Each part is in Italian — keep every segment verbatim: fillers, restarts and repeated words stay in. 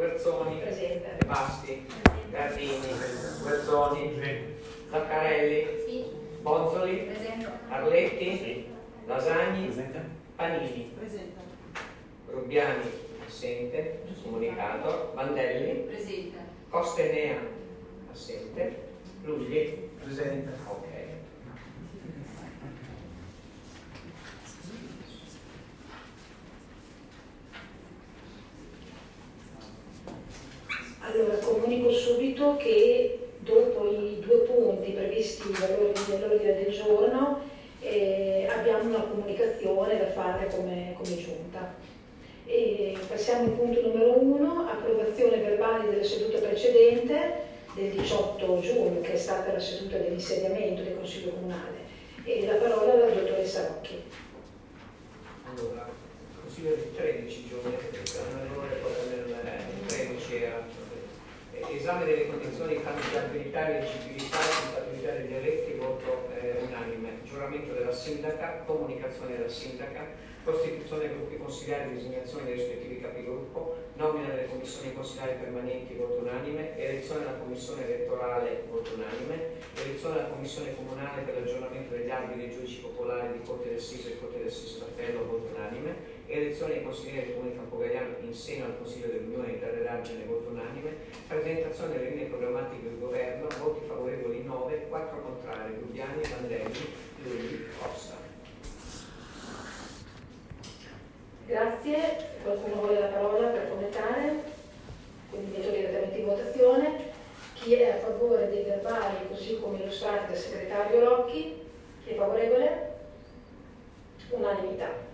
Guerzoni, Presente. Basti, Gardini, Guerzoni, Zaccarelli, Sì. Bozzoli, Presente. Arletti, Sì. Lasagni, Presente. Panini, Presente. Rubbiani, assente, comunicato, Vandelli, Presente. Costenea, assente, Lugli, Presente. ok. Allora, comunico subito che dopo i due punti previsti nell'ordine del giorno eh, abbiamo una comunicazione da fare come, come giunta. E passiamo al punto numero uno, approvazione verbale della seduta precedente del diciotto giugno, che è stata la seduta dell'insediamento del Consiglio Comunale. E la parola alla dottoressa Rocchi. Allora, il Consiglio del tredici giugno, nel tredici era esame delle condizioni candidabilità e eleggibilità e compatibilità degli eletti, voto eh, unanime, giuramento della sindaca, comunicazione della sindaca, costituzione dei gruppi consigliari, designazione dei rispettivi capigruppo, nomina delle commissioni consigliari permanenti, voto unanime, elezione della commissione elettorale, voto unanime, elezione della commissione comunale per l'aggiornamento degli albi dei giudici popolari di Corte del Siso e Corte del Siso d'Appello, voto unanime, elezione dei consiglieri del Comune di Campogalliano in seno al Consiglio dell'Unione di Terrargine, voto unanime, presentazione delle linee programmatiche del governo, voti favorevoli nove, quattro contrari, Rubbiani, Vandelli, Lulli, Costa. Grazie. Qualcuno vuole la parola per commentare? Quindi metto direttamente in votazione. Chi è a favore dei verbali così come illustrati dal segretario Rocchi? Chi è favorevole? Unanimità.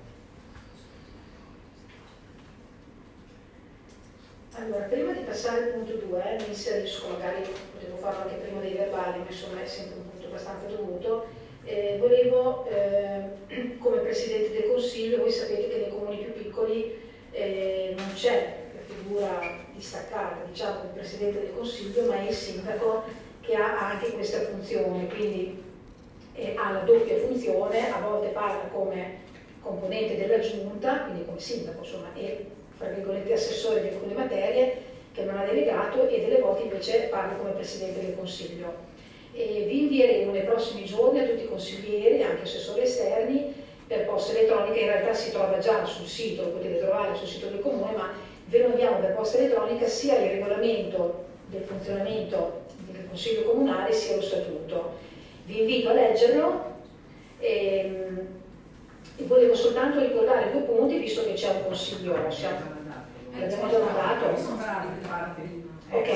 Allora, prima di passare al punto due, eh, mi inserisco, magari potevo farlo anche prima dei verbali, ma insomma è sempre un punto abbastanza dovuto. Eh, volevo, eh, come Presidente del Consiglio, voi sapete che nei comuni più piccoli eh, non c'è la figura distaccata, diciamo, del Presidente del Consiglio, ma è il Sindaco che ha anche questa funzione, quindi eh, ha la doppia funzione, a volte parla come componente della Giunta, quindi come Sindaco, insomma, e fra virgolette assessore di alcune materie che non ha delegato, e delle volte invece parla come Presidente del Consiglio. E vi invieremo nei prossimi giorni a tutti i consiglieri, anche assessori esterni, per posta elettronica. In realtà si trova già sul sito, lo potete trovare sul sito del Comune, ma ve lo inviamo per posta elettronica sia il regolamento del funzionamento del Consiglio Comunale sia lo statuto. Vi invito a leggerlo e, e volevo soltanto ricordare due punti, visto che c'è un consiglio, siamo, l'abbiamo già mandato. Ok,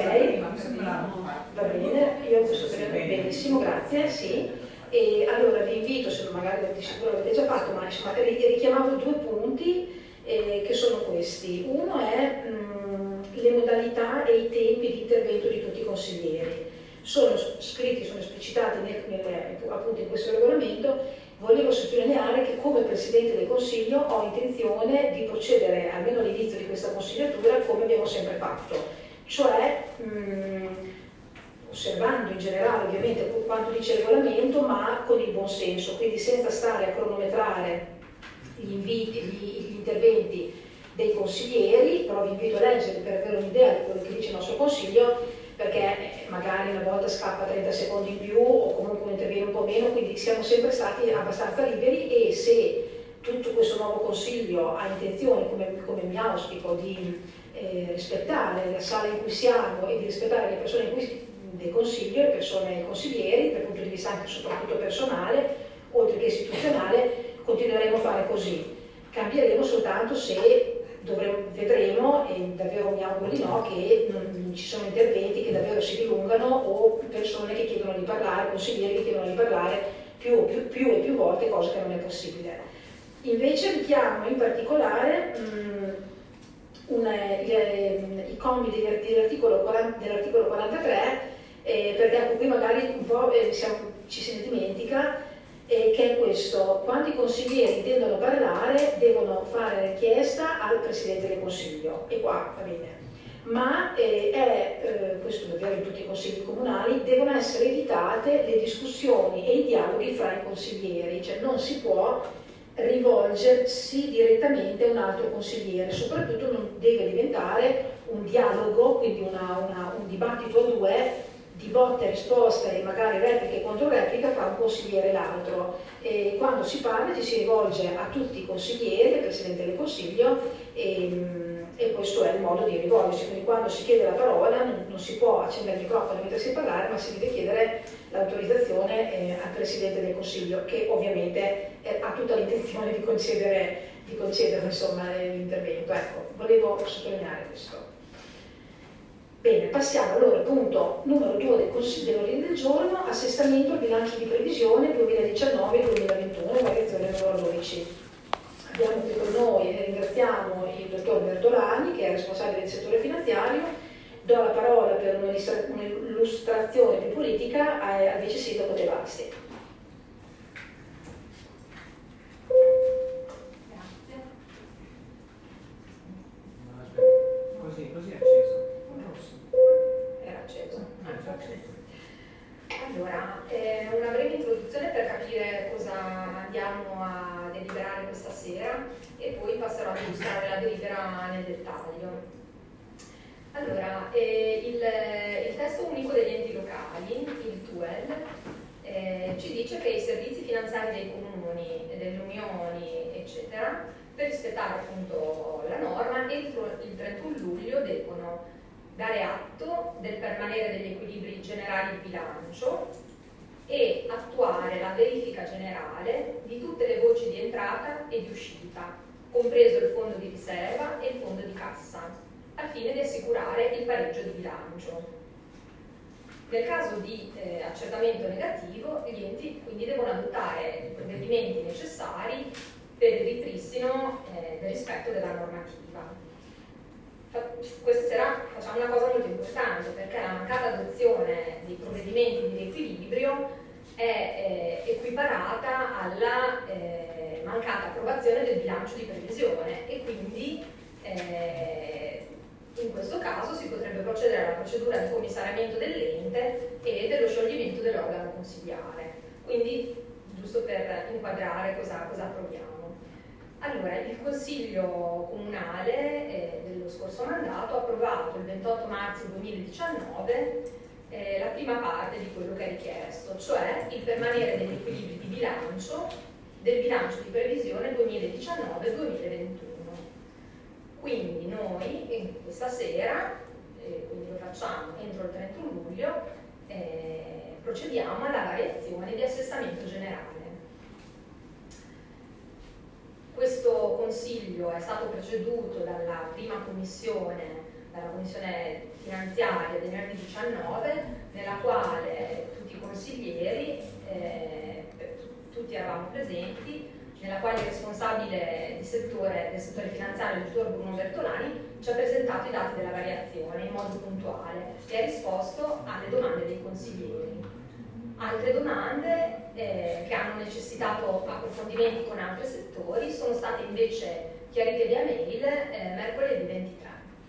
va bene, io questo periodo benissimo, grazie, sì. E allora vi invito, se magari di sicuro l'avete già fatto, ma insomma richiamavo due punti eh, che sono questi. Uno è mh, le modalità e i tempi di intervento di tutti i consiglieri. Sono scritti, sono esplicitati nel, nel, appunto in questo regolamento. Volevo sottolineare che come Presidente del Consiglio ho intenzione di procedere, almeno all'inizio di questa consigliatura, come abbiamo sempre fatto, cioè mh, osservando in generale ovviamente quanto dice il regolamento, ma con il buon senso, quindi senza stare a cronometrare gli, inviti, gli, gli interventi dei consiglieri, però vi invito a leggere per avere un'idea di quello che dice il nostro Consiglio, perché magari una volta scappa trenta secondi in più o comunque interviene un po' meno, quindi siamo sempre stati abbastanza liberi, e se tutto questo nuovo Consiglio ha intenzione, come, come mi auspico, di eh, rispettare la sala in cui siamo e di rispettare le persone in cui, del Consiglio, le persone consiglieri, dal punto di vista anche soprattutto personale, oltre che istituzionale, continueremo a fare così. Cambieremo soltanto se dovremo, vedremo, e davvero mi auguro di no, che non ci sono interventi che davvero si dilungano o persone che chiedono di parlare, consiglieri che chiedono di parlare più, più, più e più volte, cosa che non è possibile. Invece richiamo in particolare mh, una, i, i commi dell'articolo quarantatré, eh, perché ecco, qui magari un po' eh, siamo, ci si dimentica, eh, che è questo: quando i consiglieri intendono parlare devono fare richiesta al Presidente del Consiglio, e qua va bene, ma eh, è, eh, questo davvero in tutti i consigli comunali, devono essere evitate le discussioni e i dialoghi fra i consiglieri, cioè non si può rivolgersi direttamente a un altro consigliere, soprattutto non deve diventare un dialogo, quindi una, una, un dibattito a due, di botta e risposta e magari repliche e controreplica fra un consigliere e l'altro. E quando si parla ci si rivolge a tutti i consiglieri, al Presidente del Consiglio, e, e questo è il modo di rivolgersi. Quindi quando si chiede la parola non, non si può accendere il microfono e mettersi a parlare, ma si deve chiedere l'autorizzazione eh, al Presidente del Consiglio, che ovviamente eh, ha tutta l'intenzione di concedere, di concedere insomma, l'intervento. Ecco, volevo sottolineare questo. Bene, passiamo allora al punto numero due del Consiglio dell'ordine del giorno, assestamento al bilancio di previsione duemiladiciannove duemilaventuno, variazione numero dodici. Abbiamo qui con noi e ringraziamo il dottor Bertolani, che è responsabile del settore finanziario. Do la parola per un'illustrazione più politica al vice sindaco De Basti. Grazie. Così, così è acceso. Era acceso. Ah, è acceso. Allora, eh, una breve introduzione per capire cosa andiamo a deliberare questa sera e poi passerò ad illustrare la delibera nel dettaglio. Allora, eh, il, il testo unico degli enti locali, il T U E L, eh, ci dice che i servizi finanziari dei comuni, delle unioni, eccetera, per rispettare appunto la norma, entro il trentuno luglio devono dare atto del permanere degli equilibri generali di bilancio e attuare la verifica generale di tutte le voci di entrata e di uscita, compreso il fondo di riserva e il fondo di cassa, al fine di assicurare il pareggio di bilancio. Nel caso di eh, accertamento negativo, gli enti quindi devono adottare i provvedimenti necessari per il ripristino eh, del rispetto della normativa. Questa sera facciamo una cosa molto importante, perché la mancata adozione dei provvedimenti di riequilibrio è eh, equiparata alla eh, mancata approvazione del bilancio di previsione e quindi eh, in questo caso si potrebbe procedere alla procedura di commissariamento dell'ente e dello scioglimento dell'organo consigliare. Quindi, giusto per inquadrare cosa, cosa approviamo. Allora, il Consiglio Comunale eh, dello scorso mandato ha approvato il ventotto marzo duemiladiciannove eh, la prima parte di quello che è richiesto, cioè il permanere degli equilibri di bilancio del bilancio di previsione duemiladiciannove duemilaventuno. Quindi noi in questa sera, eh, quindi lo facciamo entro il trentuno luglio, eh, procediamo alla variazione di assestamento generale. Questo consiglio è stato preceduto dalla prima commissione, dalla commissione finanziaria venerdì diciannove, nella quale tutti i consiglieri, eh, tutti eravamo presenti, nella quale il responsabile di settore, del settore finanziario, il dottor Bruno Bertolani, ci ha presentato i dati della variazione in modo puntuale e ha risposto alle domande dei consiglieri. Altre domande eh, che hanno necessitato approfondimenti con altri settori sono state invece chiarite via mail eh, mercoledì ventitré.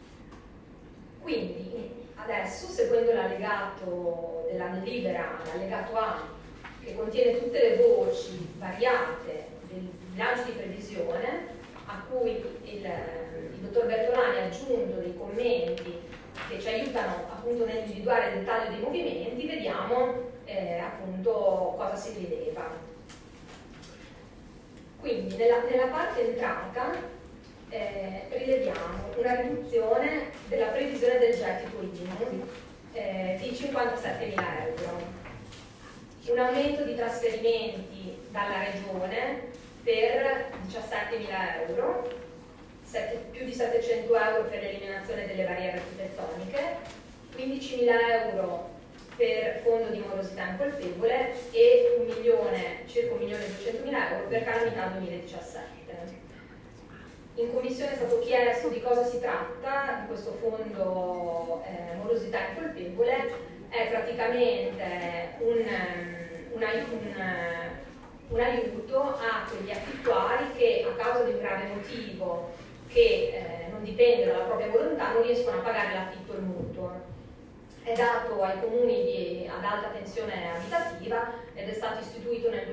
Quindi adesso, seguendo l'allegato della delibera, l'allegato A, che contiene tutte le voci variate del bilancio di previsione, a cui il, il dottor Bertolani ha aggiunto dei commenti che ci aiutano appunto nell'individuare il dettaglio dei movimenti, vediamo eh, appunto cosa si rileva. Quindi nella, nella parte entrata eh, rileviamo una riduzione della previsione del gettito I M U eh, di cinquantasettemila euro, un aumento di trasferimenti dalla regione per diciassettemila euro, più di settecento euro per l'eliminazione delle barriere architettoniche, quindicimila euro per fondo di morosità incolpevole e un milione, circa un milione e duecentomila euro per calamità duemiladiciassette. In commissione è stato chiesto di cosa si tratta di questo fondo eh, morosità incolpevole. È praticamente un, un, un, un aiuto a quegli affittuari che a causa di un grave motivo che eh, non dipende dalla propria volontà non riescono a pagare l'affitto e il mutuo. È dato ai comuni di, ad alta tensione abitativa ed è stato istituito nel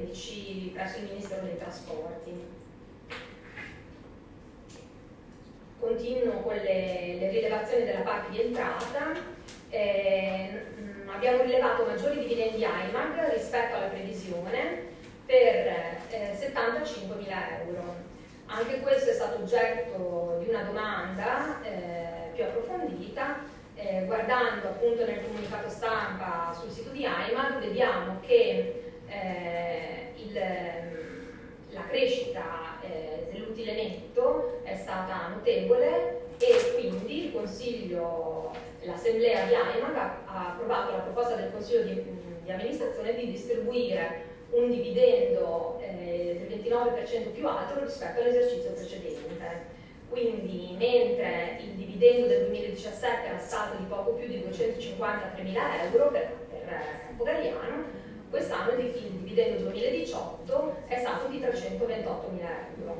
duemilatredici presso il Ministero dei Trasporti. continuo con le, le rilevazioni della parte di entrata. Eh, mh, abbiamo rilevato maggiori dividendi I M A G rispetto alla previsione per eh, settantacinquemila euro. Anche questo è stato oggetto di una domanda eh, più approfondita. Eh, guardando appunto nel comunicato stampa sul sito di I M A G vediamo che eh, il, la crescita eh, dell'utile netto è stata notevole e quindi il Consiglio, l'Assemblea di I M A G ha, ha approvato la proposta del Consiglio di, di amministrazione di distribuire un dividendo eh, del ventinove per cento più alto rispetto all'esercizio precedente. Quindi mentre il dividendo del duemiladiciassette era stato di poco più di duecentocinquantatremila euro per, per Campo Galliano, quest'anno il dividendo duemiladiciotto è stato di trecentoventottomila euro.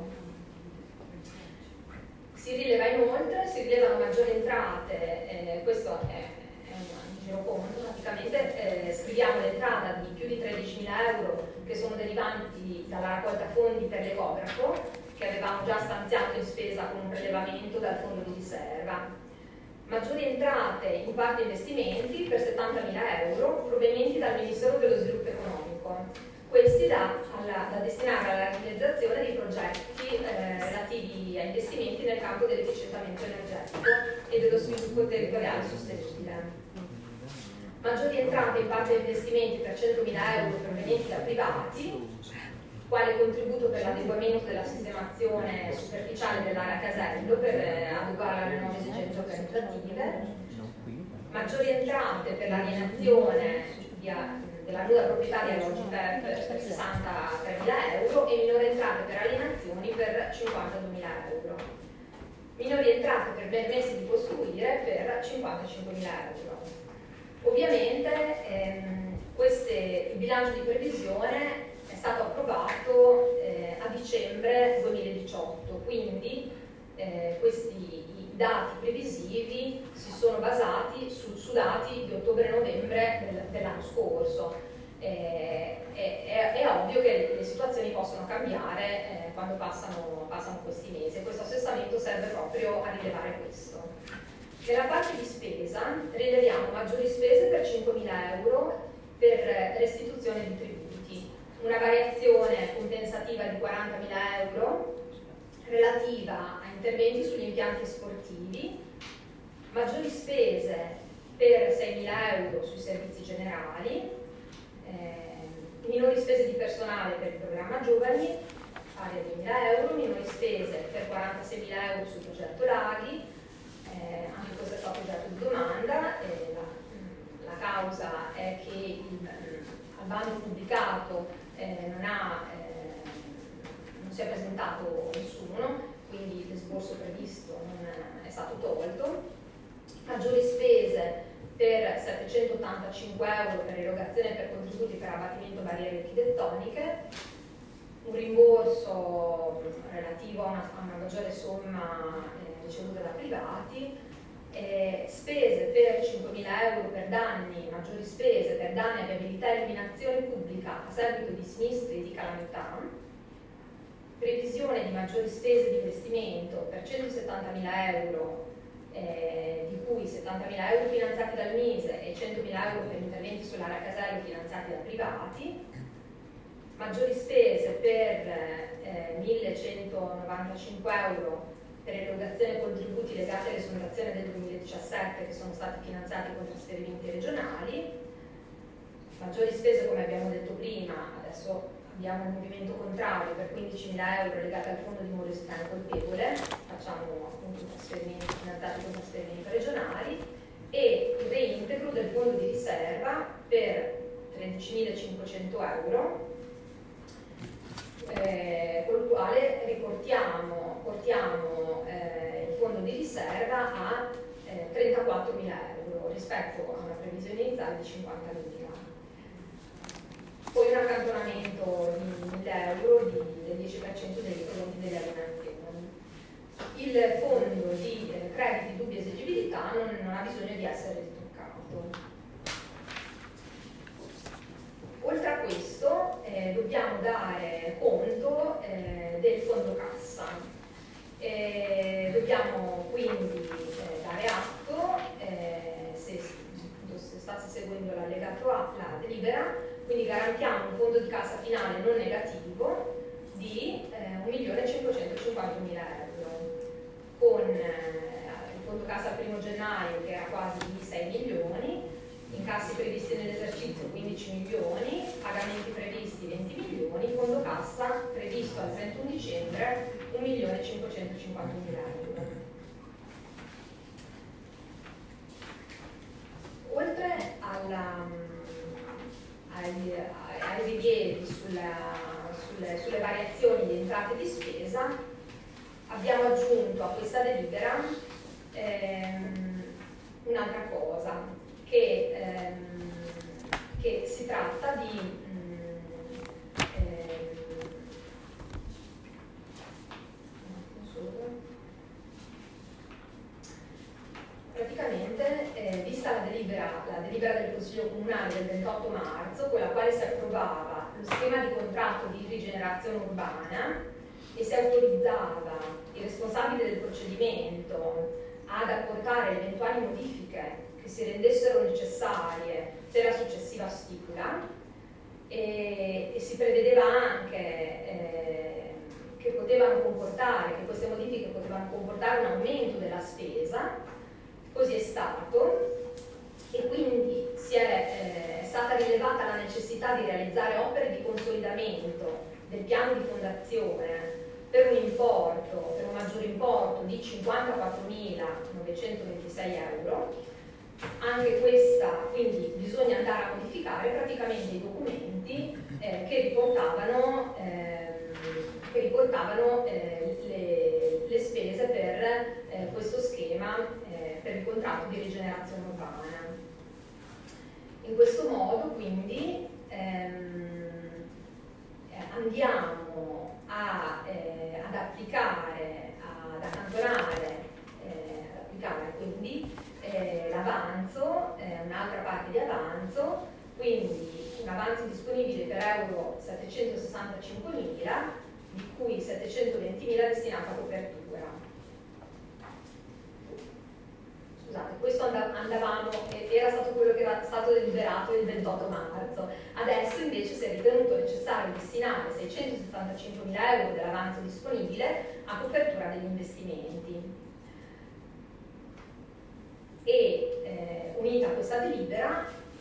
Si rileva inoltre, si rilevano maggiori entrate, eh, questo è, è un giro conto, praticamente eh, scriviamo l'entrata di più di tredicimila euro che sono derivanti dalla raccolta fondi per l'ecografo, che avevamo già stanziato in spesa con un prelevamento dal fondo di riserva. Maggiori entrate in parte investimenti per settantamila euro provenienti dal Ministero dello Sviluppo Economico, questi da, alla, da destinare alla realizzazione di progetti eh, relativi a investimenti nel campo dell'efficientamento energetico e dello sviluppo territoriale sostenibile. Maggiori entrate in parte investimenti per centomila euro provenienti da privati, quale contributo per l'adeguamento della sistemazione superficiale dell'area Casello per eh, adeguarla alle nuove esigenze organizzative, maggiori entrate per l'alienazione della nuda proprietaria Logitech per sessantatremila euro e minori entrate per alienazioni per cinquantaduemila euro, minori entrate per permessi di costruire per cinquantacinquemila euro. Ovviamente ehm, queste, il bilancio di previsione è stato approvato eh, a dicembre duemiladiciotto, quindi eh, questi i dati previsivi si sono basati su, su dati di ottobre-novembre del, dell'anno scorso. Eh, è, è, è ovvio che le situazioni possono cambiare eh, quando passano, passano questi mesi e questo assestamento serve proprio a rilevare questo. Nella parte di spesa rileviamo maggiori spese per cinquemila euro per restituzione di tributi, una variazione compensativa di quarantamila euro relativa a interventi sugli impianti sportivi, maggiori spese per seimila euro sui servizi generali, eh, minori spese di personale per il programma giovani, pari a duemila euro, minori spese per quarantaseimila euro sul progetto Laghi, eh, anche questo è stato oggetto di domanda, eh, la, la causa è che il, al bando pubblicato eh, non, ha, eh, non si è presentato nessuno, quindi l'esborso previsto non è stato tolto, maggiori spese per settecentottantacinque euro per erogazione per contributi per abbattimento barriere architettoniche, un rimborso relativo a una, a una maggiore somma eh, ricevuta da privati, eh, spese per cinquemila euro per danni, maggiori spese per danni a viabilità e illuminazione pubblica a seguito di sinistri e di calamità, previsione di maggiori spese di investimento per centosettantamila euro, eh, di cui settantamila euro finanziati dal Mise e centomila euro per interventi sull'area Casello finanziati da privati, maggiori spese per eh, millecentonovantacinque euro per erogazione e contributi legati all'esonerazione del duemiladiciassette che sono stati finanziati con trasferimenti regionali, maggiori spese come abbiamo detto prima, adesso abbiamo un movimento contrario per quindicimila euro legati al fondo di morosità incolpevole, facciamo appunto trasferimenti finanziati con trasferimenti regionali e il reintegro del fondo di riserva per tredicimilacinquecento euro, Eh, con il quale riportiamo portiamo, eh, il fondo di riserva a eh, trentaquattromila euro rispetto a una previsione iniziale di cinquantamila. Poi un accantonamento di mille euro di, del dieci per cento dei proventi delle alienazioni. Il fondo di eh, crediti di dubbia esigibilità non, non ha bisogno di essere ritoccato. Oltre a questo eh, dobbiamo dare conto eh, del fondo cassa, eh, dobbiamo vogliamo quindi eh, dare atto, eh, se, se state seguendo l'allegato A, la delibera, quindi garantiamo un fondo di cassa finale non negativo di eh, un milione cinquecentocinquantamila euro, con eh, il fondo cassa al primo gennaio che era quasi di sei milioni, incassi previsti nell'esercizio quindici milioni, pagamenti previsti venti milioni, fondo cassa previsto al trentuno dicembre un milione cinquecentocinquantamila euro. Oltre alla, ai, ai rilievi sulla, sulle, sulle variazioni di entrate e di spesa, abbiamo aggiunto a questa delibera ehm, un'altra cosa, che, ehm, che si tratta di mh, ehm, praticamente eh, vista la delibera, la delibera del Consiglio Comunale del ventotto marzo, con la quale si approvava lo schema di contratto di rigenerazione urbana e si autorizzava i responsabili del procedimento ad apportare eventuali modifiche che si rendessero necessarie per la successiva stipula, e, e si prevedeva anche eh, che potevano comportare, che queste modifiche potevano comportare un aumento della spesa. Così è stato, e quindi si è, eh, è stata rilevata la necessità di realizzare opere di consolidamento del piano di fondazione per un importo, per un maggiore importo di cinquantaquattromilanovecentovantisei euro. Anche questa, quindi bisogna andare a modificare praticamente i documenti eh, che riportavano, eh, che riportavano eh, le, le spese per eh, questo schema, eh, per il contratto di rigenerazione urbana. In questo modo quindi ehm, andiamo a, eh, ad applicare, ad accantonare, eh, ad applicare quindi Eh, l'avanzo, eh, un'altra parte di avanzo, quindi un avanzo disponibile per euro settecentosessantacinquemila, di cui settecentoventimila destinato a copertura. Scusate, questo andavamo, era stato quello che era stato deliberato il ventotto marzo, adesso invece si è ritenuto necessario destinare seicentosettantacinquemila euro dell'avanzo disponibile a copertura degli investimenti. E eh, unita a questa delibera,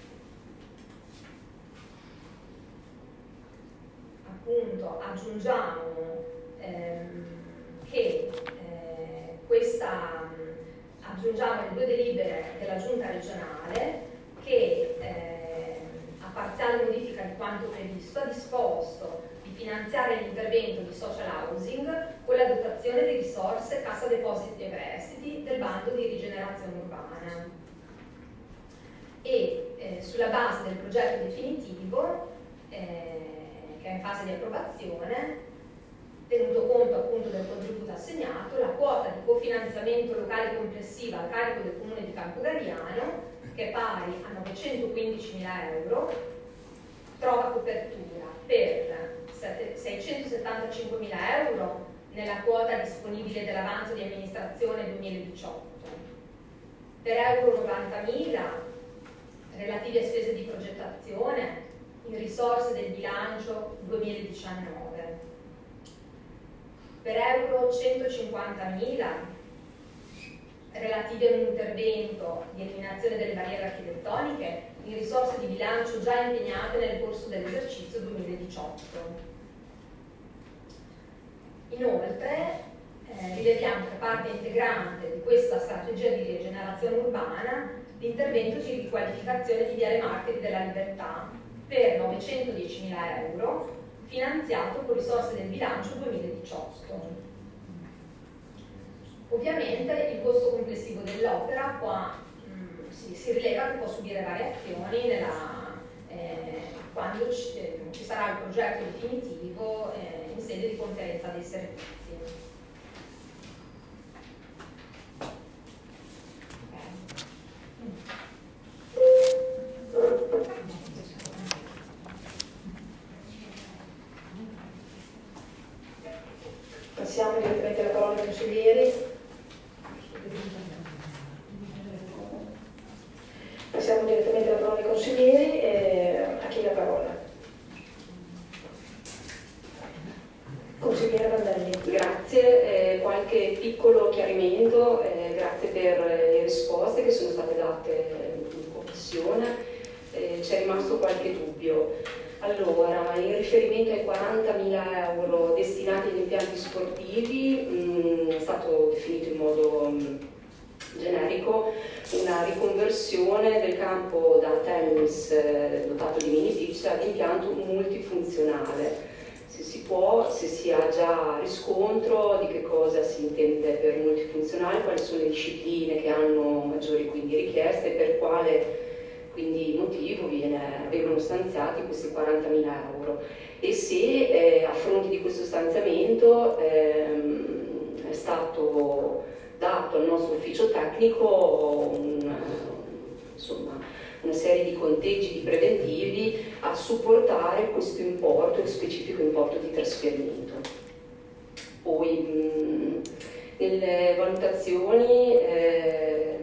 appunto aggiungiamo ehm, che eh, questa aggiungiamo le due delibere della Giunta regionale che eh, a parziale modifica di quanto previsto ha disposto di finanziare l'intervento di social housing con la dotazione di risorse Cassa Depositi e Prestiti del bando di rigenerazione urbana, e eh, sulla base del progetto definitivo eh, che è in fase di approvazione, tenuto conto appunto del contributo assegnato, la quota di cofinanziamento locale complessiva a carico del Comune di Campogalliano, che è pari a novecentoquindicimila euro, trova copertura per seicentosettantacinquemila euro nella quota disponibile dell'avanzo di amministrazione duemiladiciotto, per euro novantamila relativi a spese di progettazione in risorse del bilancio duemiladiciannove, per euro centocinquantamila relativi a un intervento di eliminazione delle barriere architettoniche in risorse di bilancio già impegnate nel corso dell'esercizio duemiladiciotto. Inoltre eh, rileviamo che parte integrante di questa strategia di rigenerazione urbana l'intervento di riqualificazione di Viale Martiri della Libertà per novecentodiecimila euro, finanziato con risorse del bilancio duemiladiciotto. Ovviamente il costo complessivo dell'opera qua mh, si, si rileva che può subire variazioni nella, eh, quando ci, eh, ci sarà il progetto definitivo eh, in sede di conferenza dei servizi. Passiamo direttamente alla parola ai consiglieri. passiamo direttamente la parola ai consiglieri, eh, a chi la parola? Consigliere Vandelli. Grazie, eh, qualche piccolo chiarimento, eh, grazie per le risposte che sono state date in commissione, eh, c'è rimasto qualche dubbio. Allora, in riferimento ai quarantamila euro destinati agli impianti sportivi, mh, è stato definito in modo mh, generico una riconversione del campo da tennis eh, dotato di mini pitch ad impianto multifunzionale. Se si può, se si ha già riscontro di che cosa si intende per multifunzionale, quali sono le discipline che hanno maggiori quindi richieste e per quale quindi motivo viene, vengono stanziati questi quarantamila euro e se eh, a fronte di questo stanziamento ehm, è stato dato al nostro ufficio tecnico un, insomma, una serie di conteggi di preventivi a supportare questo importo, il specifico importo di trasferimento. Poi mh, nelle valutazioni, eh,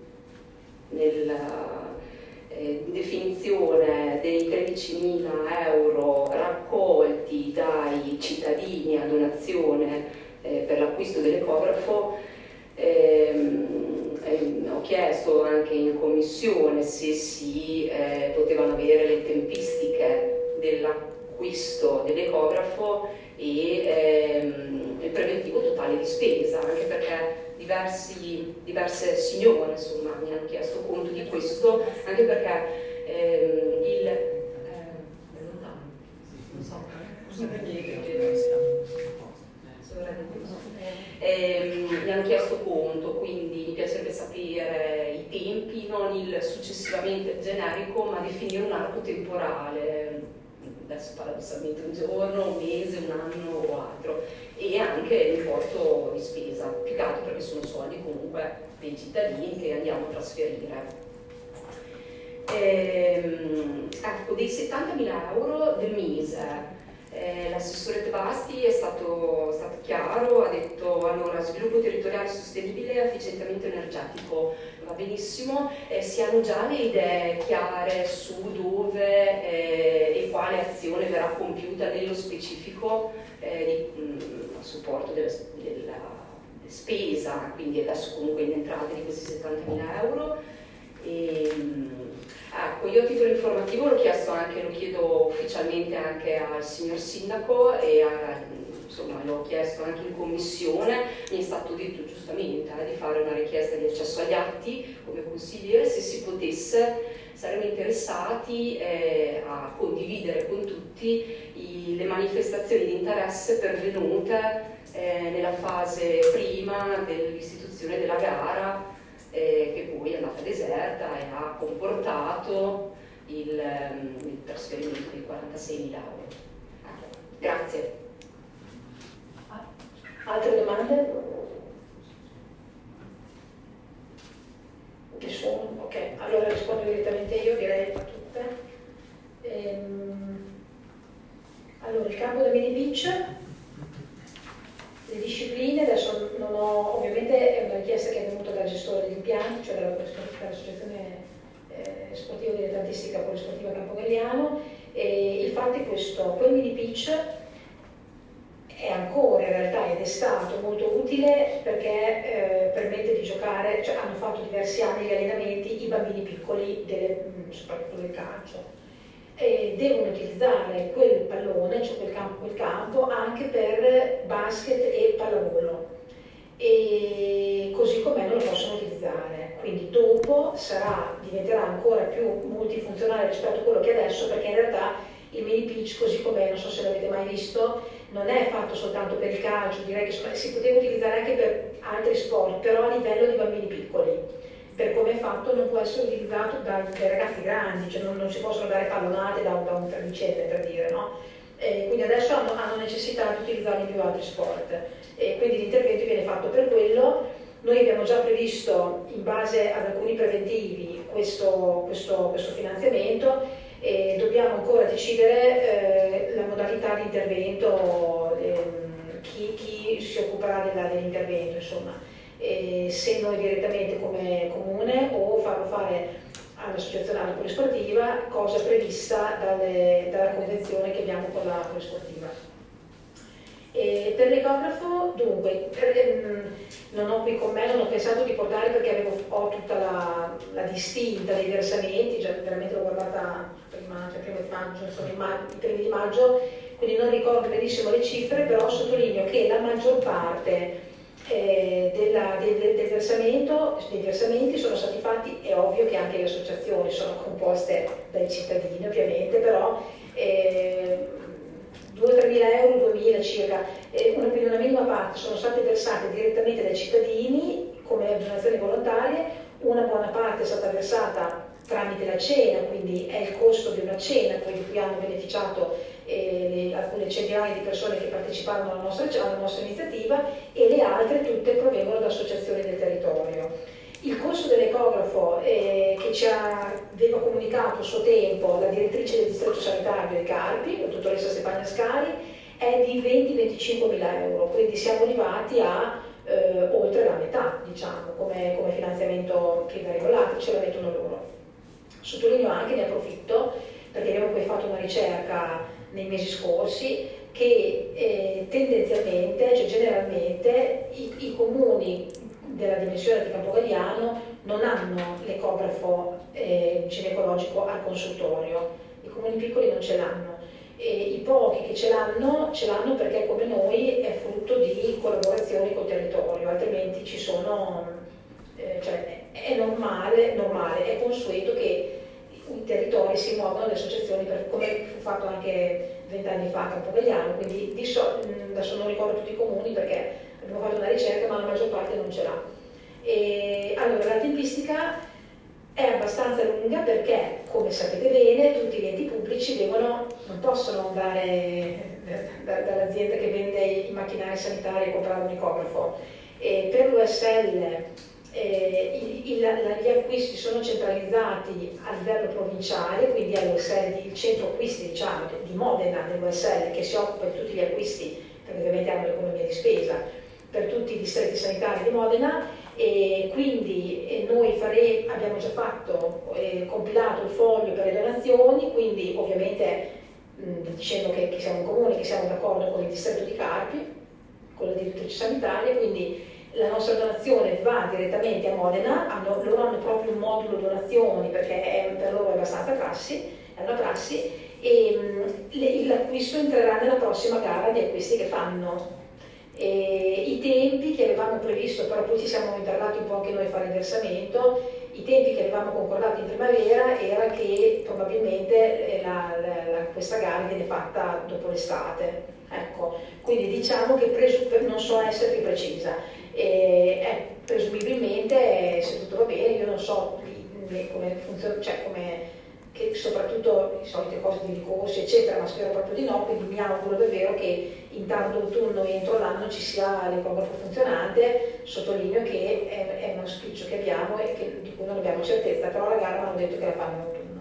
nella eh, definizione dei tredicimila euro raccolti dai cittadini a donazione eh, per l'acquisto dell'ecografo, ehm, eh, ho chiesto anche in commissione se si eh, potevano avere le tempistiche dell'acquisto dell'ecografo e ehm, il preventivo totale di spesa, anche perché diversi, diverse signore insomma, mi hanno chiesto conto di questo, anche perché ehm, il eh, non so, Eh, mi hanno chiesto conto, quindi mi piacerebbe sapere i tempi, non il successivamente generico, ma definire un arco temporale, adesso paradossalmente un giorno, un mese, un anno o altro, e anche l'importo di spesa, più che altro perché sono soldi comunque dei cittadini che andiamo a trasferire. Ehm, ecco, dei settantamila euro del Mise, Eh, l'assessore Tebasti è stato, stato chiaro, ha detto allora sviluppo territoriale sostenibile e efficientamento energetico, va benissimo, eh, si hanno già le idee chiare su dove eh, e quale azione verrà compiuta nello specifico eh, di, mh, a supporto della, della spesa, quindi adesso comunque in entrate di questi settantamila euro. E, ecco, io a titolo informativo l'ho chiesto anche, lo chiedo ufficialmente anche al signor Sindaco e a, insomma l'ho chiesto anche in commissione, mi è stato detto giustamente eh, di fare una richiesta di accesso agli atti come consigliere, se si potesse saremmo interessati eh, a condividere con tutti i, le manifestazioni di interesse pervenute eh, nella fase prima dell'istituzione della gara, Eh, che poi è andata deserta e ha comportato il, um, il trasferimento di quarantaseimila euro. Grazie. Altre domande? Nessuno? Ok, allora rispondo direttamente io, direi a tutte. Ehm, allora, il campo da mini beach. Le discipline, adesso non ho, ovviamente è una richiesta che è venuta dal gestore degli impianti, cioè dall'associazione eh, sportiva dilettantistica polisportiva Campo Galliano, e il fatto è questo: quel mini pitch è ancora in realtà ed è stato molto utile perché eh, permette di giocare, cioè hanno fatto diversi anni gli allenamenti i bambini piccoli, delle, soprattutto del calcio. E devono utilizzare quel pallone, cioè quel campo, quel campo anche per basket e pallavolo, e così com'è non lo possono utilizzare, quindi dopo sarà, diventerà ancora più multifunzionale rispetto a quello che è adesso, perché in realtà il mini pitch così com'è, non so se l'avete mai visto, non è fatto soltanto per il calcio, direi che si poteva utilizzare anche per altri sport, però a livello di bambini piccoli. Per come è fatto non può essere utilizzato dai, dai ragazzi grandi, cioè non, non si possono dare pallonate da, da un tredicenne, per dire, no? E quindi adesso hanno, hanno necessità di utilizzarli in più altri sport, e quindi l'intervento viene fatto per quello. Noi abbiamo già previsto, in base ad alcuni preventivi, questo, questo, questo finanziamento, e dobbiamo ancora decidere eh, la modalità di intervento, eh, chi, chi si occuperà dell'intervento, insomma. E se noi direttamente come comune o farlo fare all'associazione alla polisportiva, cosa prevista dalle, dalla convenzione che abbiamo con la polisportiva. E per l'ecografo, dunque, ehm, non ho qui con me, non ho pensato di portare perché avevo, ho tutta la, la distinta dei versamenti, già veramente l'ho guardata prima, cioè prima di maggio, insomma, i primi di maggio, quindi non ricordo benissimo le cifre, però sottolineo che la maggior parte eh, della, del, del versamento, dei versamenti sono stati fatti, è ovvio che anche le associazioni sono composte dai cittadini ovviamente, però eh, due o tre mila euro, duemila circa, eh, una, una minima parte sono state versate direttamente dai cittadini come donazioni volontarie, una buona parte è stata versata tramite la cena, quindi è il costo di una cena poi di cui hanno beneficiato eh, le, alcune centinaia di persone che parteciparono alla nostra, alla nostra iniziativa, e le altre tutte provengono da associazioni del territorio. Il costo dell'ecografo eh, che ci aveva comunicato a suo tempo la direttrice del distretto sanitario di Carpi, la dottoressa Stefania Scari, è di venti venticinque mila euro, quindi siamo arrivati a eh, oltre la metà, diciamo, come, come finanziamento che vengono regolati, ce la mettono loro. Sottolineo anche, ne approfitto, perché abbiamo poi fatto una ricerca nei mesi scorsi, che eh, tendenzialmente, cioè generalmente, i, i comuni della dimensione di Campogalliano non hanno l'ecografo eh, ginecologico al consultorio, i comuni piccoli non ce l'hanno, e i pochi che ce l'hanno, ce l'hanno perché come noi è frutto di collaborazioni col territorio, altrimenti ci sono, eh, cioè è normale, normale, è consueto che i territori si muovono, le associazioni, per, come fu fatto anche vent'anni fa a Campogalliano, quindi di so, adesso non ricordo tutti i comuni perché abbiamo fatto una ricerca, ma la maggior parte non ce l'ha. E allora la tempistica è abbastanza lunga perché, come sapete bene, tutti gli enti pubblici devono, non possono andare da, dall'azienda che vende i macchinari sanitari e comprare un ecografo. E per l'U S L eh, il, il, gli acquisti sono centralizzati a livello provinciale, quindi all'U S L, il centro acquisti diciamo, di Modena dell'U S L, che si occupa di tutti gli acquisti, perché ovviamente hanno l'economia di spesa, per tutti i distretti sanitari di Modena, e quindi eh, noi fare, abbiamo già fatto, eh, compilato il foglio per le donazioni, quindi ovviamente mh, dicendo che, che siamo un comune, che siamo d'accordo con il distretto di Carpi, con la direttrice sanitaria, quindi la nostra donazione va direttamente a Modena, hanno, loro hanno proprio un modulo donazioni perché è, per loro è abbastanza prassi, è una prassi, e l'acquisto entrerà nella prossima gara di acquisti che fanno. E i tempi che avevamo previsto, però poi ci siamo interrogati un po' anche noi a fare il versamento, i tempi che avevamo concordato in primavera era che probabilmente la, la, la, questa gara viene fatta dopo l'estate, ecco, quindi diciamo che presu, non so essere più precisa, e, eh, presumibilmente se tutto va bene, io non so come funziona, cioè come che soprattutto le solite cose di ricorsi eccetera, ma spero proprio di no, quindi mi auguro davvero che in tardo autunno e entro l'anno ci sia l'ecografo funzionante. Sottolineo che è, è uno auspicio che abbiamo e che, di cui non abbiamo certezza, però la gara mi hanno detto che la fanno in autunno.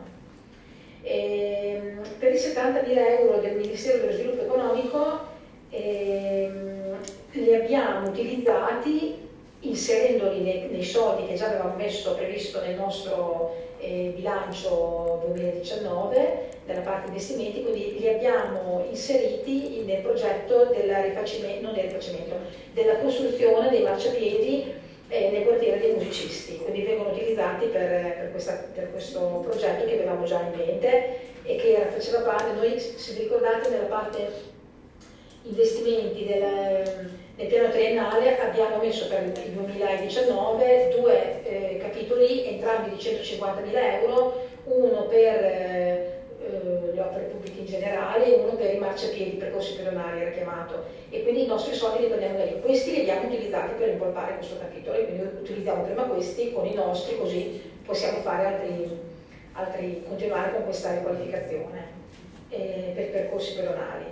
E, per i settantamila euro del Ministero dello Sviluppo Economico eh, li abbiamo utilizzati inserendoli nei, nei soldi che già avevamo messo previsto nel nostro eh, bilancio duemiladiciannove, nella parte investimenti, quindi li abbiamo inseriti nel progetto del rifacimento, non del rifacimento, della costruzione dei marciapiedi eh, nel quartiere dei musicisti, quindi vengono utilizzati per, per, questa, per questo progetto che avevamo già in mente e che era, faceva parte, noi se vi ricordate nella parte investimenti del, nel piano triennale abbiamo messo per il duemiladiciannove due eh, capitoli, entrambi di centocinquantamila euro, uno per eh, le opere pubbliche in generale e uno per i marciapiedi, i percorsi pedonali era chiamato, e quindi i nostri soldi li prendiamo da lì. Questi li abbiamo utilizzati per impolpare questo capitolo e quindi utilizziamo prima questi con i nostri, così possiamo fare altri, altri continuare con questa riqualificazione eh, per percorsi pedonali.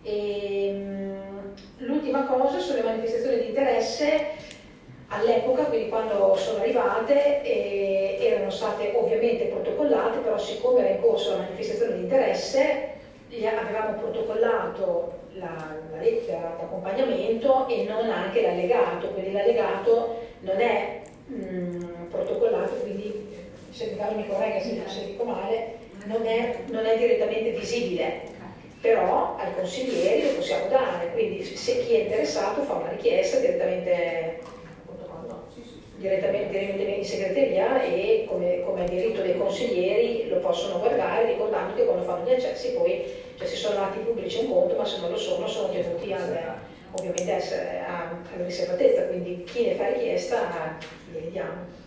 L'ultima cosa sono le manifestazioni di interesse. All'epoca, quindi quando sono arrivate, eh, erano state ovviamente protocollate, però siccome era in corso la manifestazione di interesse, gli avevamo protocollato la, la lettera d'accompagnamento e non anche l'allegato, quindi l'allegato non è mh, protocollato, quindi se mi parlo mi corregga se, se dico male, non è, non è direttamente visibile, però ai consiglieri lo possiamo dare, quindi se chi è interessato fa una richiesta direttamente, direttamente, direttamente in segreteria e come, come diritto dei consiglieri lo possono guardare, ricordando che quando fanno gli accessi poi, cioè se sono atti pubblici un conto, ma se non lo sono sono tenuti al, ovviamente a essere, a, alla riservatezza, quindi chi ne fa richiesta glieli diamo.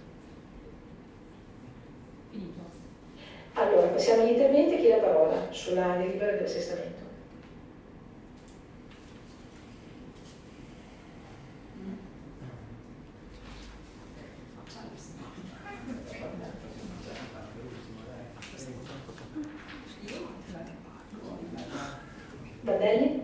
Allora, passiamo agli interventi. Chi ha la parola sulla delibera dell'assestamento? Bandelli?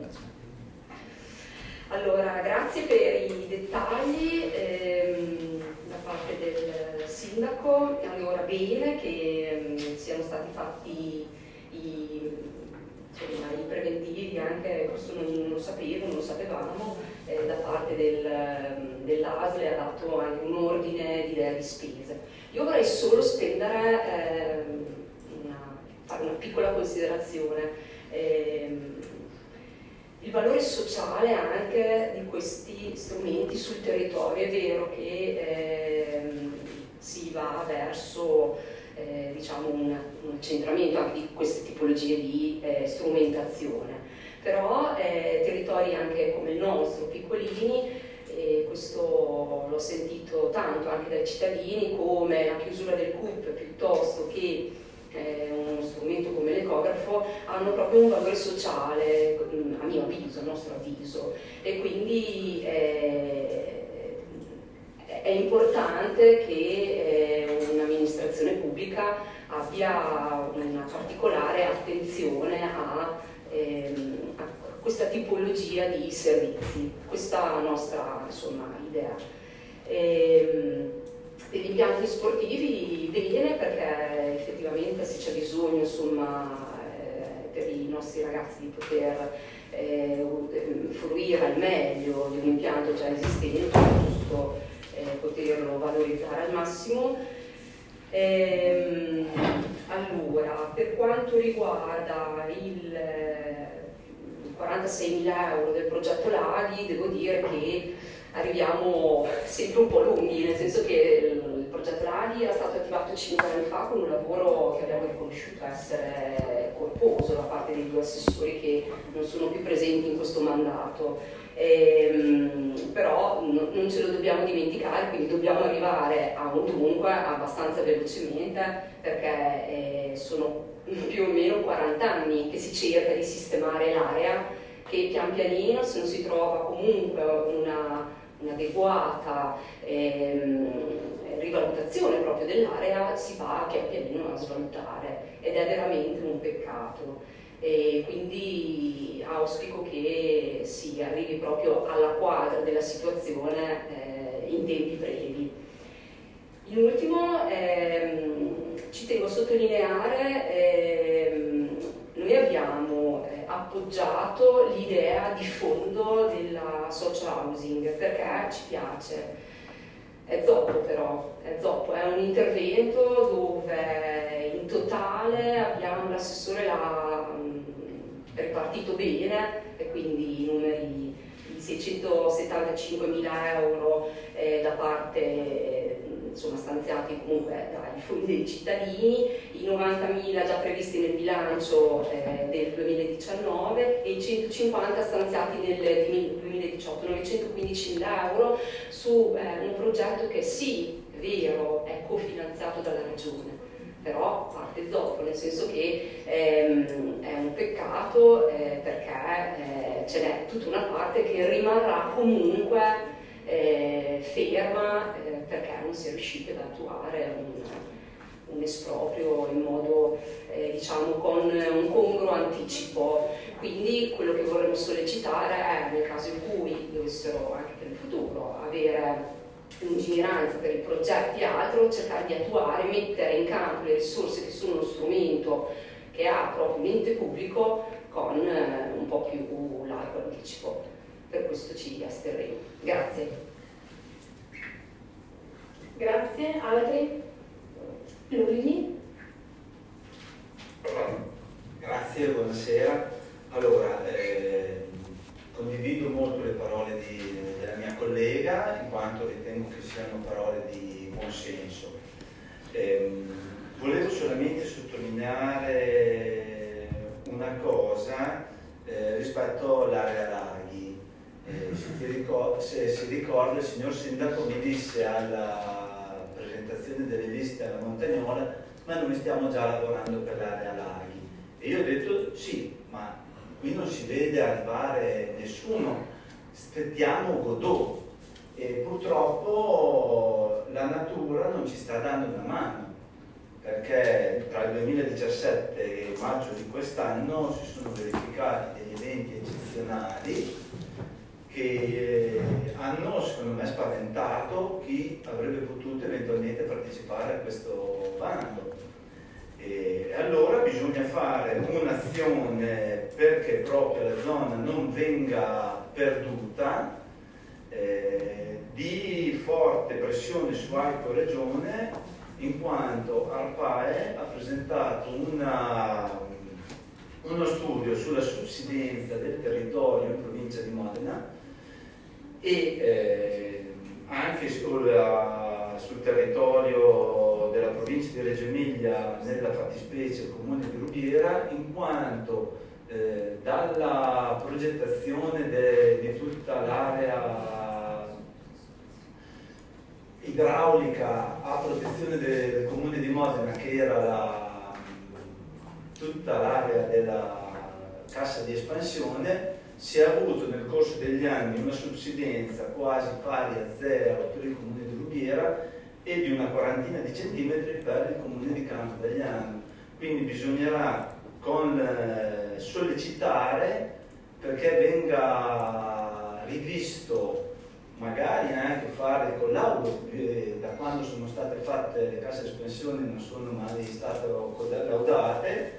Allora, grazie per i dettagli ehm, da parte del sindaco. Allora, bene che ehm, siano stati fatti i, insomma, i preventivi, anche questo non, non lo sapevo, non lo sapevamo, eh, da parte del, dell'A S L ha dato anche un ordine di, di spese. Io vorrei solo spendere, ehm, una, fare una piccola considerazione. Ehm, il valore sociale anche di questi strumenti sul territorio. È vero che ehm, si va verso eh, diciamo un, un accentramento anche di queste tipologie di eh, strumentazione, però eh, territori anche come il nostro, piccolini, e questo l'ho sentito tanto anche dai cittadini, come la chiusura del C U P piuttosto che eh, uno strumento come l'ecografo, hanno proprio un valore sociale, a mio avviso, a nostro avviso, e quindi eh, è importante che eh, un'amministrazione pubblica abbia una particolare attenzione a, ehm, a questa tipologia di servizi. Questa è la nostra, insomma, idea. E, per gli impianti sportivi bene, perché effettivamente se c'è bisogno, insomma, eh, per i nostri ragazzi di poter eh, fruire al meglio di un impianto già esistente, è giusto eh, poterlo valorizzare al massimo. Ehm, allora, per quanto riguarda il quarantaseimila euro del progetto Laghi, devo dire che arriviamo sempre un po' lunghi, nel senso che il progetto Laghi era stato attivato cinque anni fa con un lavoro che abbiamo riconosciuto essere corposo da parte dei due assessori che non sono più presenti in questo mandato. Ehm, però no, non ce lo dobbiamo dimenticare, quindi dobbiamo arrivare a un dunque abbastanza velocemente, perché eh, sono più o meno quaranta anni che si cerca di sistemare l'area, che pian pianino, se non si trova comunque una, un'adeguata ehm, rivalutazione proprio dell'area, si va pian pianino a svalutare, ed è veramente un peccato. E quindi auspico che si arrivi proprio alla quadra della situazione eh, in tempi brevi. In ultimo ehm, ci tengo a sottolineare, ehm, noi abbiamo eh, appoggiato l'idea di fondo della social housing perché ci piace. È zoppo però, è zoppo, è un intervento dove in totale abbiamo l'assessore l'ha ripartito bene, e quindi i numeri di seicentosettantacinquemila euro eh, da parte eh, insomma stanziati comunque dai fondi dei cittadini, i novantamila già previsti nel bilancio eh, del duemiladiciannove e i centocinquanta stanziati nel duemiladiciotto, novecentoquindicimila euro su eh, un progetto che sì, è vero, è cofinanziato dalla regione, però parte zoppo, nel senso che ehm, è un peccato eh, perché eh, ce n'è tutta una parte che rimarrà comunque eh, ferma eh, perché non si è riusciti ad attuare un, un esproprio in modo eh, diciamo con un congruo anticipo. Quindi quello che vorremmo sollecitare è, nel caso in cui dovessero anche per il futuro avere lungimiranza per i progetti e altro, cercare di attuare, mettere in campo le risorse che sono uno strumento che ha proprio un ente pubblico con eh, un po' più largo anticipo. Per questo ci asterremo. Grazie. Grazie. Altri? Lulli. Grazie, buonasera. Allora, eh, condivido molto le parole di, della mia collega, in quanto ritengo che siano parole di buon senso. Eh, volevo solamente sottolineare una cosa eh, rispetto all'area laghi. Eh, se, ti ricorda, se si ricorda, il signor Sindaco mi disse alla presentazione delle liste alla Montagnola: ma noi stiamo già lavorando per l'area laghi. E io ho detto sì, ma qui non si vede arrivare nessuno, aspettiamo Godot. E purtroppo la natura non ci sta dando una mano, perché tra il duemiladiciassette e il maggio di quest'anno si sono verificati degli eventi eccezionali che hanno, secondo me, spaventato chi avrebbe potuto eventualmente partecipare a questo bando. E allora bisogna fare un'azione perché proprio la zona non venga perduta, eh, di forte pressione su Aico Regione, in quanto ARPAE ha presentato una, uno studio sulla subsidenza del territorio in provincia di Modena e eh, anche sulla, sul territorio della provincia di Reggio Emilia, nella fattispecie il comune di Rubiera, in quanto eh, dalla progettazione de, di tutta l'area idraulica a protezione de, del comune di Modena, che era la, tutta l'area della cassa di espansione, si è avuto nel corso degli anni una subsidenza quasi pari a zero per il comune di Rubiera e di una quarantina di centimetri per il comune di Campodagliano. Quindi bisognerà con, eh, sollecitare perché venga rivisto, magari anche fare collaudo, eh, da quando sono state fatte le casse di espansione non sono mai state collaudate.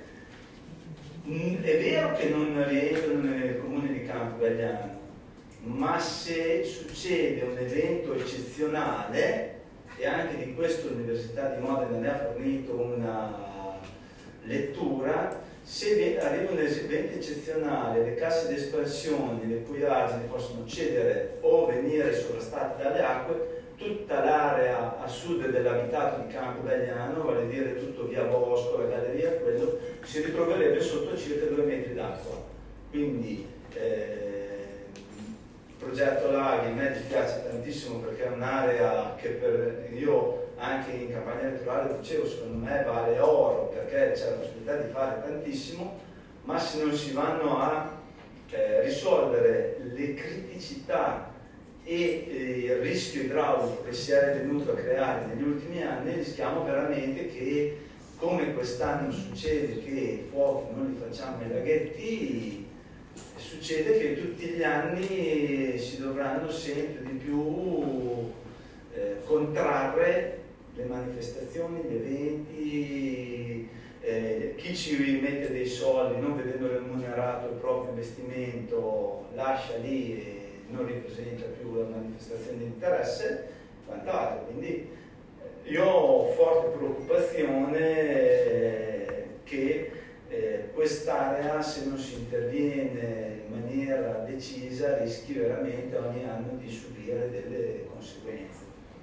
È vero che non rientrano nel comune di Campodagliano, ma se succede un evento eccezionale, e anche di questo l'Università di Modena ne ha fornito una lettura, se arriva un evento eccezionale, le casse di espansione, le cui argini possono cedere o venire sovrastate dalle acque, tutta l'area a sud dell'abitato di Campodagliano, vale a dire tutto via Bosco, la galleria, quello, si ritroverebbe sotto circa due metri d'acqua. Quindi eh, il progetto Laghi a me dispiace tantissimo, perché è un'area che per, io anche in campagna elettorale dicevo, secondo me vale oro, perché c'è la possibilità di fare tantissimo, ma se non si vanno a eh, risolvere le criticità e il rischio idraulico che si è venuto a creare negli ultimi anni, rischiamo veramente che, come quest'anno succede che i fuochi non li facciamo ai laghetti, succede che tutti gli anni si dovranno sempre di più eh, contrarre le manifestazioni, gli eventi, eh, chi ci mette dei soldi non vedendo remunerato il proprio investimento lascia lì e non ripresenta più la manifestazione di interesse, quant'altro. Quindi io ho forte preoccupazione eh, che eh, quest'area, se non si interviene in maniera decisa, rischi veramente ogni anno di subire delle conseguenze.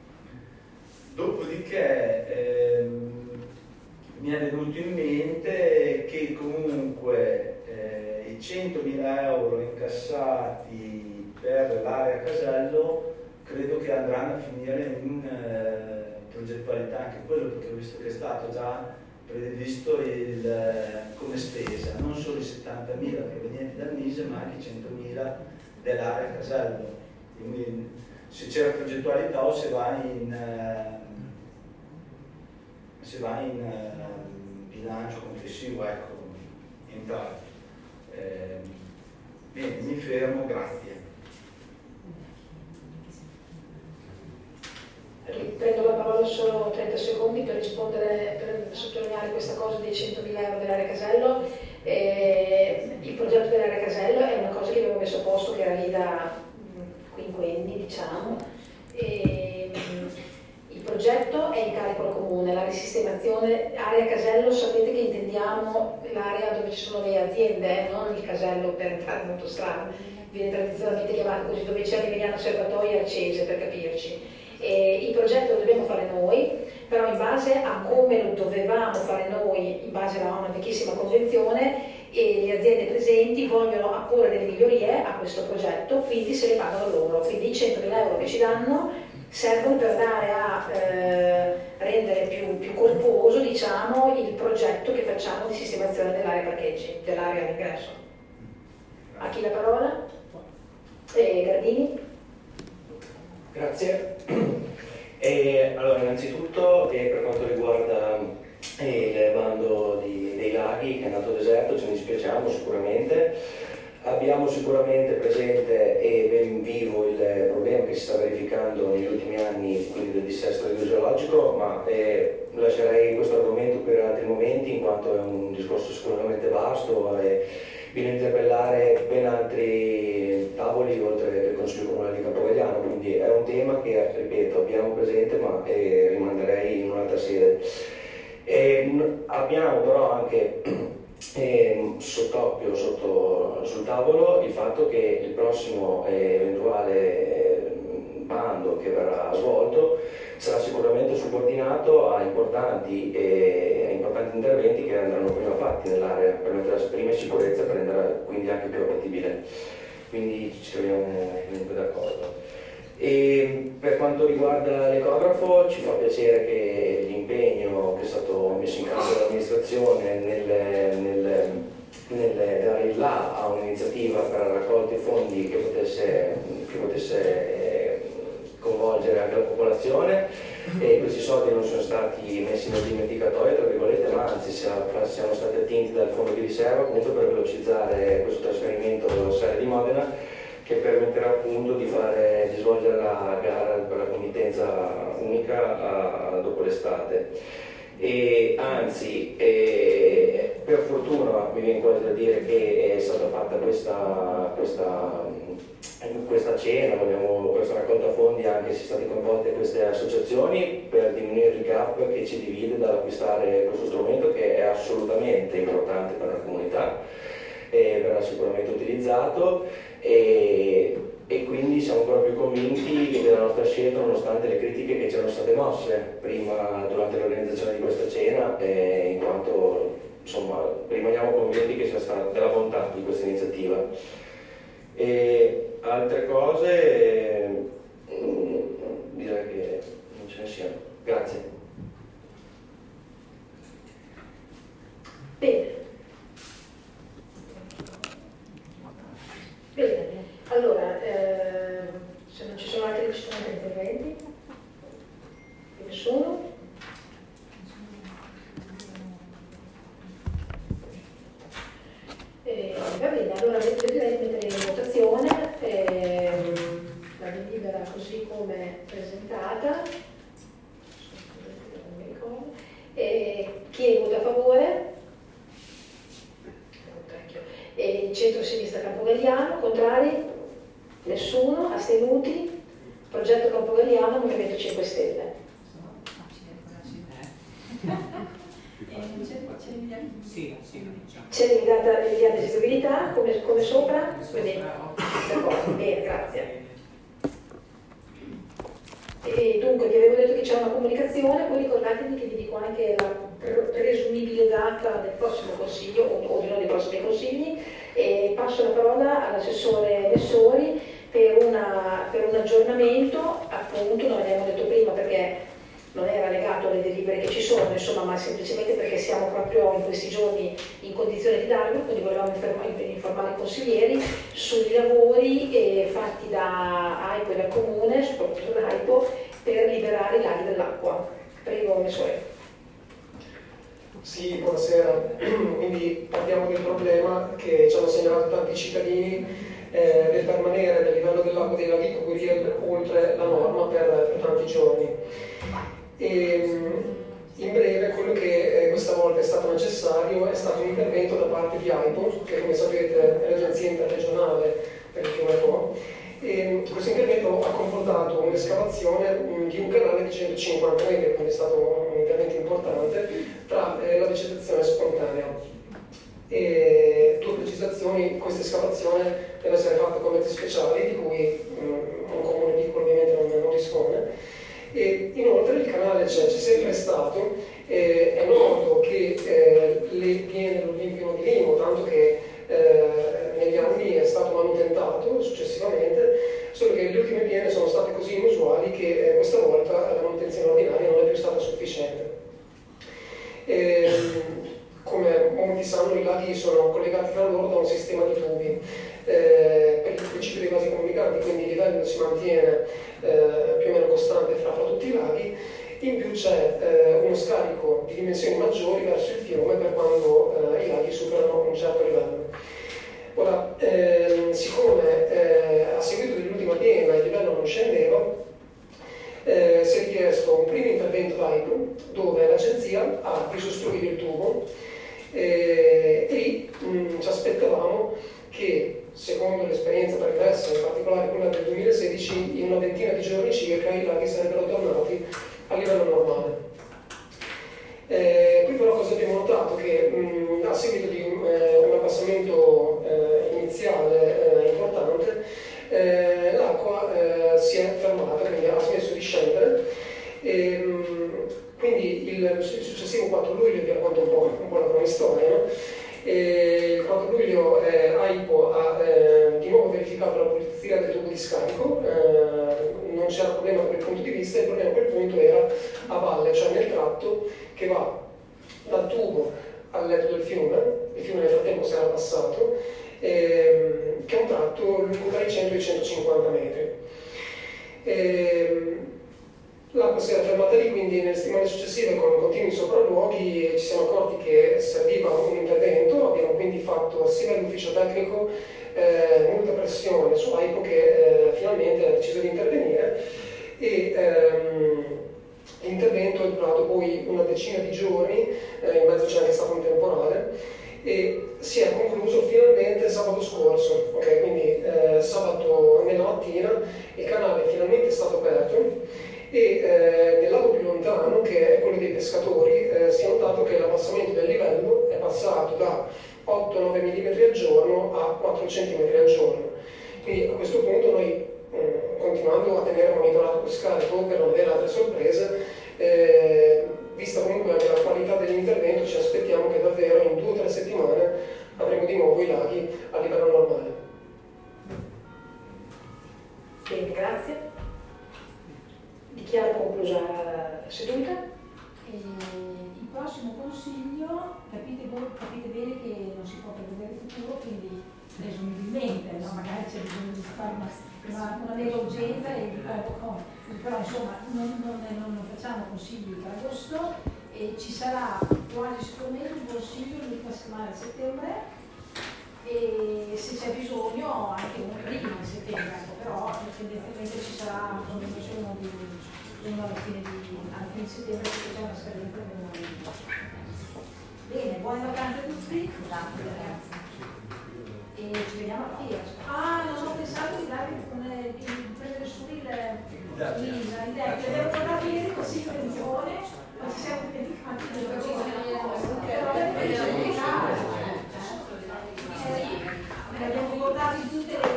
Dopodiché ehm, mi è venuto in mente che comunque eh, i centomila euro incassati per l'area Casello credo che andranno a finire in eh, progettualità anche quello, perché ho visto che è stato già previsto il, eh, come spesa, non solo i settantamila provenienti dal Mise, ma anche i centomila dell'area Casello. Quindi se c'è la progettualità o se va in, eh, se va in eh, bilancio complessivo, ecco, in tal. Eh, bene, mi fermo, grazie. Prendo la parola solo trenta secondi per rispondere, per sottolineare questa cosa dei centomila euro dell'area Casello. Eh, il progetto dell'area Casello è una cosa che avevo messo a posto, che era lì da quinquenni, diciamo. E, il progetto è in carico al comune, la risistemazione, area casello, sapete che intendiamo l'area dove ci sono le aziende, eh, non il casello per entrare in autostrada, viene tradizionalmente chiamato così, dove c'è Emiliano Serbatoi e Arcese, per capirci. E il progetto lo dobbiamo fare noi, però in base a come lo dovevamo fare noi, in base a una vecchissima convenzione, e le aziende presenti vogliono apporre delle migliorie a questo progetto, quindi se le pagano loro. Quindi i centomila euro che ci danno servono per dare a eh, rendere più, più corposo, diciamo, il progetto che facciamo di sistemazione dell'area parcheggi, dell'area d'ingresso. A chi la parola? Eh, Gardini? Grazie. E, allora, innanzitutto eh, per quanto riguarda eh, il bando di, dei laghi che è andato deserto, ce ne dispiacciamo sicuramente. Abbiamo sicuramente presente e ben vivo il problema che si sta verificando negli ultimi anni, quindi del dissesto idrogeologico, ma eh, lascerei questo argomento per altri momenti, in quanto è un discorso sicuramente vasto e viene a interpellare ben altri tavoli oltre che il Consiglio Comunale di Campogalliano, quindi è un tema che, ripeto, abbiamo presente, ma eh, rimanderei in un'altra sede. E, abbiamo però anche E sott'occhio, sotto, sul tavolo, il fatto che il prossimo eh, eventuale eh, bando che verrà svolto sarà sicuramente subordinato a importanti, eh, a importanti interventi che andranno prima fatti nell'area per mettere la prima sicurezza, per rendere quindi anche più appetibile. Quindi ci troviamo comunque d'accordo. E per quanto riguarda l'ecografo, ci fa piacere che l'impegno che è stato messo in campo dall'amministrazione nel, nel, nel dare il là a un'iniziativa per la raccolta di fondi che potesse, che potesse coinvolgere anche la popolazione, e questi soldi non sono stati messi nel dimenticatoio, tra virgolette, ma anzi siamo stati attinti dal fondo di riserva comunque per velocizzare questo trasferimento alla sede di Modena, che permetterà appunto di, fare, di svolgere la gara per la committenza unica a, dopo l'estate. E anzi, e per fortuna mi viene quasi da dire che è stata fatta questa, questa, questa cena, abbiamo, questa raccolta fondi, anche se sono state coinvolte queste associazioni per diminuire il gap che ci divide dall'acquistare questo strumento, che è assolutamente importante per la comunità e verrà sicuramente utilizzato. E, e quindi siamo ancora più convinti della nostra scelta, nonostante le critiche che ci erano state mosse prima durante l'organizzazione di questa cena, eh, in quanto insomma rimaniamo convinti che sia stata della bontà di questa iniziativa. E altre cose eh, direi che non ce ne siano. Grazie. Bene. Bene, allora, eh, se non ci sono altri, ci sono altri interventi? Nessuno? Eh, va bene, allora direi di mettere in votazione eh, la delibera così come presentata. Non mi ricordo. Eh, chi vota a favore? E il centro-sinistra Campogalliano, contrari? Nessuno, astenuti? Progetto Campogalliano, Movimento cinque Stelle. C'è l'immediata esigibilità come, come sopra? D'accordo, bene, grazie. E dunque vi avevo detto che c'è una comunicazione, poi ricordatevi che vi dico anche la presumibile data del prossimo consiglio o di uno dei prossimi consigli, e passo la parola all'assessore Messori per, una, per un aggiornamento, appunto non l'abbiamo detto prima perché non era legato alle delibere che ci sono, insomma, ma semplicemente perché siamo proprio in questi giorni in condizione di darlo, quindi volevamo informare i consiglieri sui lavori eh, fatti da A I P O e dal Comune, soprattutto da A I P O, per liberare i laghi dell'acqua. Prego, Messore. Sì, buonasera. Quindi parliamo del problema che ci hanno segnalato tanti cittadini eh, del permanere del livello dell'acqua dei laghi Curiel oltre la norma per, per tanti giorni. E, in breve, quello che eh, questa volta è stato necessario è stato un intervento da parte di A I P O, che come sapete è l'agenzia interregionale per il fiume Po. E questo intervento ha comportato un'escavazione di un canale di centocinquanta metri, quindi è stato un intervento importante, tra eh, la vegetazione spontanea. E due precisazioni: questa escavazione deve essere fatta con mezzi speciali, di cui um, un comune piccolo ovviamente non, non dispone, e inoltre il canale c'è, c'è sempre stato, eh, è noto che eh, le piene dell'Olimpico di Limo, tanto che eh, negli anni è stato manutentato successivamente, solo che le ultime piene sono state così inusuali che eh, questa volta la manutenzione ordinaria non è più stata sufficiente. E, come molti sanno, i laghi sono collegati tra loro da un sistema di tubi eh, per il principio dei vasi comunicanti, quindi il livello si mantiene eh, più o meno costante fra, fra tutti i laghi. In più c'è eh, uno scarico di dimensioni maggiori verso il fiume per quando eh, i laghi superano un certo livello. Ora, ehm, siccome eh, a seguito dell'ultima piena il livello non scendeva, eh, si è richiesto un primo intervento d'AIPO, dove l'agenzia ha ricostruito il tubo eh, e lì mh, ci aspettavamo che, secondo l'esperienza pregressa, in particolare quella del duemilasedici, in una ventina di giorni circa i laghi sarebbero tornati a livello normale. Eh, qui però cosa abbiamo notato? Che mh, a seguito di un, eh, un abbassamento eh, iniziale eh, importante, eh, l'acqua eh, si è fermata, quindi ha smesso di scendere, e, mh, quindi il, il successivo quattro luglio, vi racconto un po', un po' la cronistoria, no? E il quattro luglio eh, AIPO ha eh, di nuovo verificato la pulizia del tubo di scarico, eh, non c'era problema da quel punto di vista, il problema a quel punto era a valle, cioè nel tratto che va dal tubo al letto del fiume. Il fiume nel frattempo si era abbassato, ehm, che è un tratto lungo tra i cento e i centocinquanta metri. Ehm, L'acqua si era fermata lì, quindi nelle settimane successive con continui sopralluoghi ci siamo accorti che serviva un intervento. Abbiamo quindi fatto sia all'ufficio tecnico eh, molta pressione su AIPO, che eh, finalmente ha deciso di intervenire, e ehm, l'intervento è durato poi una decina di giorni, eh, in mezzo c'è anche stato un temporale, e si è concluso finalmente sabato scorso. Okay? Quindi eh, sabato nella mattina il canale finalmente è stato aperto, e eh, nel lago più lontano, che è quello dei pescatori, eh, si è notato che l'abbassamento del livello è passato da otto nove millimetri al giorno a quattro centimetri al giorno. Quindi a questo punto noi, eh, continuando a tenere monitorato questo scarico per non avere altre sorprese, eh, vista comunque anche la qualità dell'intervento, ci aspettiamo che davvero in due o tre settimane avremo di nuovo i laghi a livello normale. Bene, grazie. Dichiaro conclusa la seduta. E il prossimo consiglio, capite, voi, capite bene che non si può prevedere il futuro, quindi presumibilmente, no? Magari c'è bisogno di fare una, una, una mega urgenza e di poco con. Però insomma non, non, non facciamo consigli per agosto, e ci sarà quasi sicuramente un consiglio l'ultima settimana di settembre, e se c'è bisogno anche uno prima di settembre, ecco, però tendenzialmente ci sarà uno di uno alla fine di, alla fine di settembre, perché c'è una scadenza del momento. Bene, buone vacanze a tutti. Grazie ragazzi. E ci vediamo alla fiera. Ah, non ho pensato di darvi di prendere su il l'idea che avevo guardato ieri così in pensione, ma ci siamo dimenticati di abbiamo guardato in tutte le